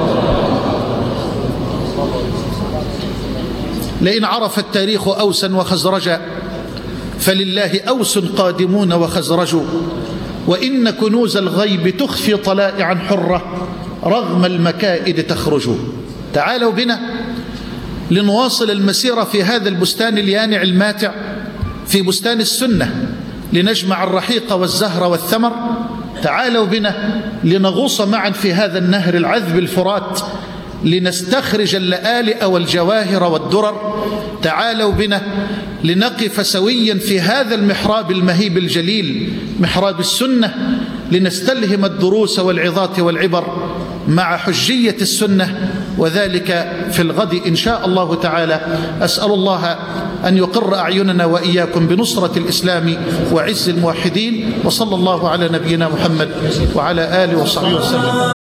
لئن عرف التاريخ أوسا وخزرجا فلله أوس قادمون وخزرج، وإن كنوز الغيب تخفي طلائعا حرة رغم المكائد تخرج. تعالوا بنا لنواصل المسيرة في هذا البستان اليانع الماتع، في بستان السنة، لنجمع الرحيق والزهر والثمر. تعالوا بنا لنغوص معا في هذا النهر العذب الفرات، لنستخرج اللآلئ والجواهر والدرر. تعالوا بنا لنقف سويا في هذا المحراب المهيب الجليل، محراب السنة، لنستلهم الدروس والعظات والعبر مع حجية السنة، وذلك في الغد إن شاء الله تعالى. أسأل الله أن يقر أعيننا وإياكم بنصرة الإسلام وعز الموحدين، وصلى الله على نبينا محمد وعلى آله وصحبه وسلم.